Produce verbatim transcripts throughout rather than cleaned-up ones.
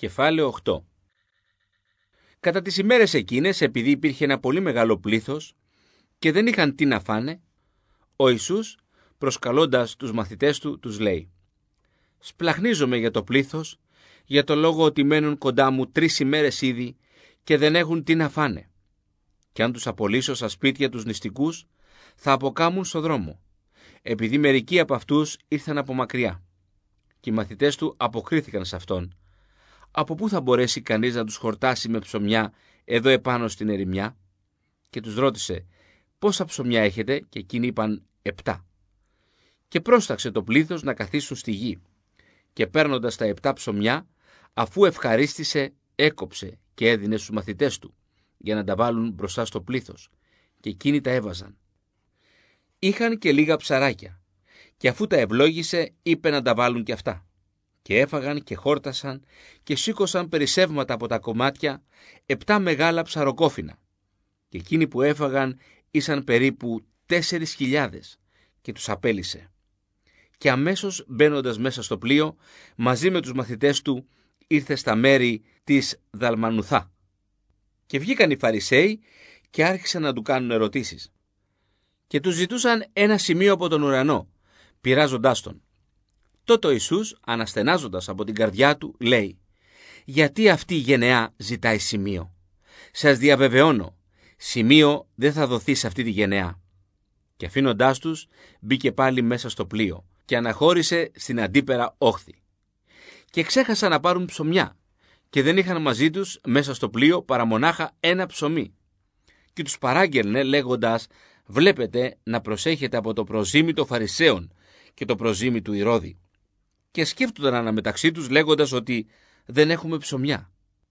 Κεφάλαιο οκτώ. Κατά τις ημέρες εκείνες, επειδή υπήρχε ένα πολύ μεγάλο πλήθος και δεν είχαν τι να φάνε, ο Ιησούς, προσκαλώντας τους μαθητές του, τους λέει: «Σπλαχνίζομαι για το πλήθος, για το λόγο ότι μένουν κοντά μου τρεις ημέρες ήδη και δεν έχουν τι να φάνε. Και αν τους απολύσω στα σπίτια τους νηστικούς, θα αποκάμουν στο δρόμο, επειδή μερικοί από αυτούς ήρθαν από μακριά». Και οι μαθητές του αποκρίθηκαν σε αυτόν: «Από πού θα μπορέσει κανείς να τους χορτάσει με ψωμιά εδώ επάνω στην ερημιά?» Και τους ρώτησε: «Πόσα ψωμιά έχετε?» Και εκείνοι είπαν: «Επτά». Και πρόσταξε το πλήθος να καθίσουν στη γη. Και παίρνοντας τα επτά ψωμιά, αφού ευχαρίστησε, έκοψε και έδινε στους μαθητές του, για να τα βάλουν μπροστά στο πλήθος, και εκείνοι τα έβαζαν. Είχαν και λίγα ψαράκια, και αφού τα ευλόγησε, είπε να τα βάλουν και αυτά. Και έφαγαν και χόρτασαν και σήκωσαν περισσεύματα από τα κομμάτια, επτά μεγάλα ψαροκόφινα. Και εκείνοι που έφαγαν ήσαν περίπου τέσσερις χιλιάδες, και τους απέλυσε. Και αμέσως μπαίνοντας μέσα στο πλοίο, μαζί με τους μαθητές του, ήρθε στα μέρη της Δαλμανουθά. Και βγήκαν οι Φαρισαίοι και άρχισαν να του κάνουν ερωτήσεις. Και τους ζητούσαν ένα σημείο από τον ουρανό, πειράζοντάς τον. Τότε ο Ιησούς, αναστενάζοντας από την καρδιά του, λέει: «Γιατί αυτή η γενεά ζητάει σημείο? Σας διαβεβαιώνω, σημείο δεν θα δοθεί σε αυτή τη γενεά». Και αφήνοντάς τους, μπήκε πάλι μέσα στο πλοίο και αναχώρησε στην αντίπερα όχθη. Και ξέχασαν να πάρουν ψωμιά και δεν είχαν μαζί τους μέσα στο πλοίο παρά μονάχα ένα ψωμί. Και τους παράγγελνε λέγοντας: «Βλέπετε να προσέχετε από το προζύμι των Φαρισαίων και το προζύμι του Ηρώδη». Και σκέφτονταν αναμεταξύ τους λέγοντας ότι δεν έχουμε ψωμιά.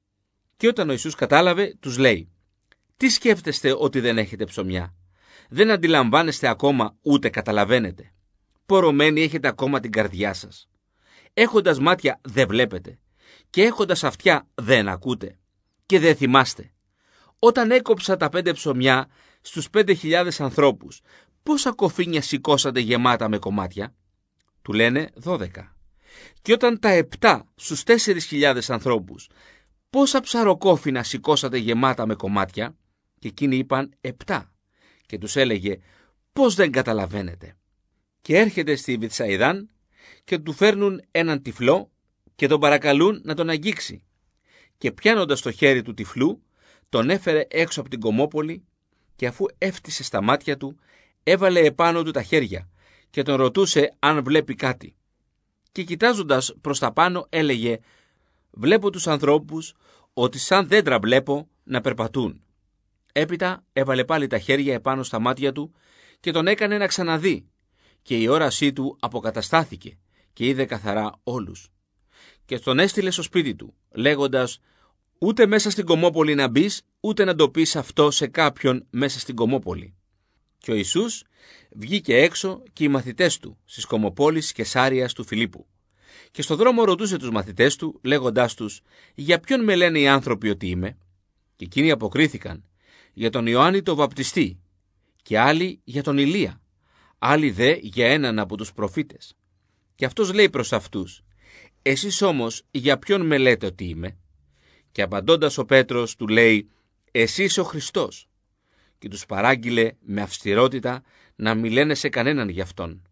Και όταν ο Ιησούς κατάλαβε, τους λέει: «Τι σκέφτεστε ότι δεν έχετε ψωμιά? Δεν αντιλαμβάνεστε ακόμα, ούτε καταλαβαίνετε? Πορωμένοι έχετε ακόμα την καρδιά σας. Έχοντας μάτια δεν βλέπετε, και έχοντας αυτιά δεν ακούτε, και δεν θυμάστε? Όταν έκοψα τα πέντε ψωμιά στους πέντε χιλιάδες ανθρώπους, πόσα κοφίνια σηκώσατε γεμάτα με κομμάτια?» Του λένε δώδεκα. «Και όταν τα επτά στους τέσσερις χιλιάδες ανθρώπους, πόσα ψαροκόφινα σηκώσατε γεμάτα με κομμάτια?» Και εκείνοι είπαν επτά. Και τους έλεγε: «Πώς δεν καταλαβαίνετε?» Και έρχεται στη Βηθσαϊδάν και του φέρνουν έναν τυφλό και τον παρακαλούν να τον αγγίξει. Και πιάνοντας το χέρι του τυφλού, τον έφερε έξω από την κομμόπολη, και αφού έφτισε στα μάτια του, έβαλε επάνω του τα χέρια και τον ρωτούσε αν βλέπει κάτι. Και κοιτάζοντας προς τα πάνω έλεγε: «Βλέπω τους ανθρώπους ότι σαν δέντρα βλέπω να περπατούν». Έπειτα έβαλε πάλι τα χέρια επάνω στα μάτια του και τον έκανε να ξαναδεί, και η όρασή του αποκαταστάθηκε και είδε καθαρά όλους. Και τον έστειλε στο σπίτι του, λέγοντας: «Ούτε μέσα στην κομμόπολη να μπεις, ούτε να το πεις αυτό σε κάποιον μέσα στην κομμόπολη». Και ο Ιησούς βγήκε έξω και οι μαθητές του στις κομμοπόλεις Κεσάριας του Φιλίππου. Και στο δρόμο ρωτούσε τους μαθητές του, λέγοντάς τους: «Για ποιον με λένε οι άνθρωποι ότι είμαι?» Και εκείνοι αποκρίθηκαν: «Για τον Ιωάννη τον Βαπτιστή, και άλλοι για τον Ηλία, άλλοι δε για έναν από τους προφήτες». Και αυτός λέει προς αυτούς: «Εσείς όμως για ποιον με λέτε ότι είμαι?» Και απαντώντας ο Πέτρος του λέει: «Εσύ είσαι ο Χριστός». Και τους παράγγειλε με αυστηρότητα να μη λένε σε κανέναν γι' αυτόν.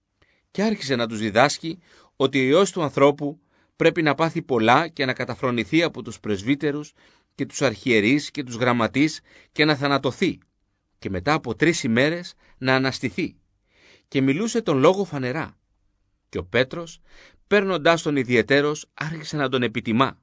Και άρχισε να τους διδάσκει ότι ο Υιός του ανθρώπου πρέπει να πάθει πολλά και να καταφρονηθεί από τους πρεσβύτερους και τους αρχιερείς και τους γραμματείς και να θανατωθεί, και μετά από τρεις ημέρες να αναστηθεί. Και μιλούσε τον λόγο φανερά. Και ο Πέτρος, παίρνοντάς τον ιδιαιτέρως, άρχισε να τον επιτιμά.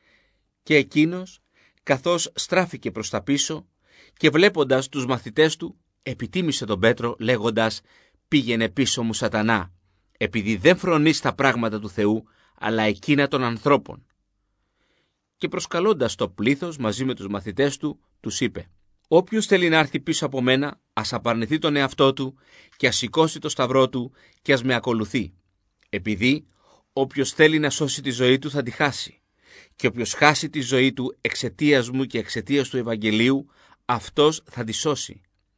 Και εκείνος, καθώς στράφηκε προς τα πίσω και βλέποντας τους μαθητές του, επιτίμησε τον Πέτρο λέγοντας: «Πήγαινε πίσω μου, Σατανά, επειδή δεν φρονείς τα πράγματα του Θεού, αλλά εκείνα των ανθρώπων». Και προσκαλώντας το πλήθος μαζί με τους μαθητές του, τους είπε: «Όποιος θέλει να έρθει πίσω από μένα, ας απαρνηθεί τον εαυτό του και ας σηκώσει το σταυρό του και ας με ακολουθεί. Επειδή όποιος θέλει να σώσει τη ζωή του θα τη χάσει, και όποιος χάσει τη ζωή του εξαιτίας μου και εξαιτίας του Ευαγγελίου, αυτός θα τη σώσει.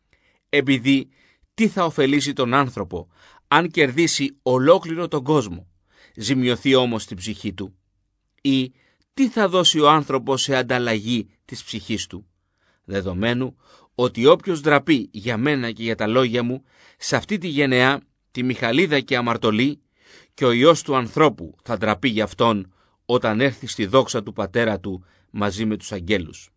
Επειδή τι θα ωφελήσει τον άνθρωπο αν κερδίσει ολόκληρο τον κόσμο, ζημιωθεί όμως την ψυχή του? Ή τι θα δώσει ο άνθρωπος σε ανταλλαγή της ψυχής του, δεδομένου ότι όποιος ντραπεί για μένα και για τα λόγια μου σε αυτή τη γενεά, τη μιχαλίδα και αμαρτωλή, και ο Υιός του ανθρώπου θα ντραπεί για αυτόν όταν έρθει στη δόξα του Πατέρα του μαζί με τους αγγέλους.